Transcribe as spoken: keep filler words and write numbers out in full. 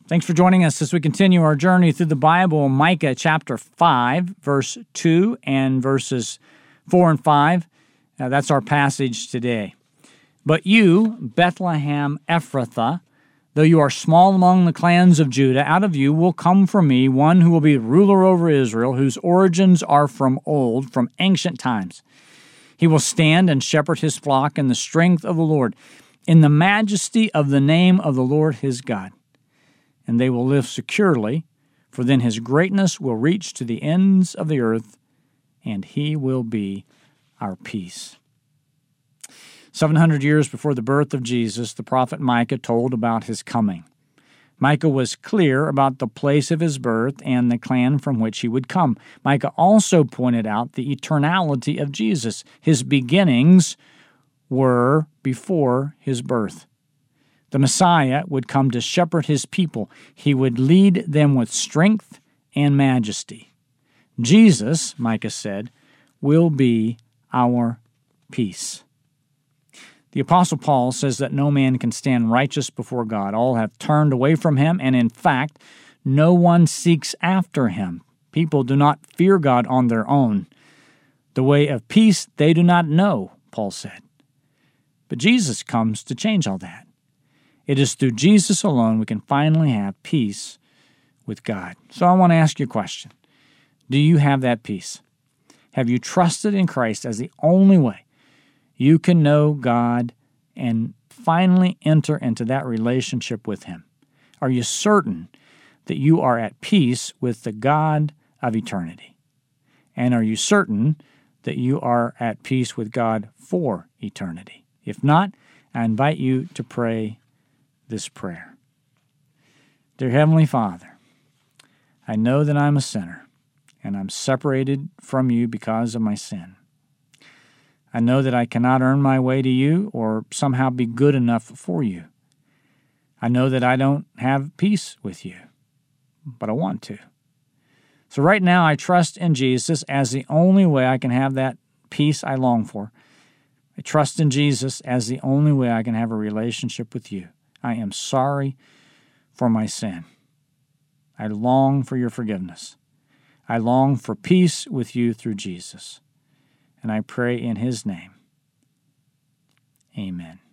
Thanks for joining us as we continue our journey through the Bible, Micah chapter five, verse two and verses four and five. Uh, that's our passage today. But you, Bethlehem Ephrathah, though you are small among the clans of Judah, out of you will come from me one who will be ruler over Israel, whose origins are from old, from ancient times. He will stand and shepherd his flock in the strength of the Lord, in the majesty of the name of the Lord his God. And they will live securely, for then his greatness will reach to the ends of the earth, and he will be our peace. Seven hundred years before the birth of Jesus, the prophet Micah told about his coming. Micah was clear about the place of his birth and the clan from which he would come. Micah also pointed out the eternality of Jesus. His beginnings were before his birth. The Messiah would come to shepherd his people. He would lead them with strength and majesty. Jesus, Micah said, will be our peace. The Apostle Paul says that no man can stand righteous before God. All have turned away from him, and in fact, no one seeks after him. People do not fear God on their own. The way of peace they do not know, Paul said. But Jesus comes to change all that. It is through Jesus alone we can finally have peace with God. So I want to ask you a question. Do you have that peace? Have you trusted in Christ as the only way you can know God and finally enter into that relationship with Him? Are you certain that you are at peace with the God of eternity? And are you certain that you are at peace with God for eternity? If not, I invite you to pray this prayer. Dear Heavenly Father, I know that I'm a sinner, and I'm separated from you because of my sin. I know that I cannot earn my way to you or somehow be good enough for you. I know that I don't have peace with you, but I want to. So right now I trust in Jesus as the only way I can have that peace I long for. I trust in Jesus as the only way I can have a relationship with you. I am sorry for my sin. I long for your forgiveness. I long for peace with you through Jesus. And I pray in His name. Amen.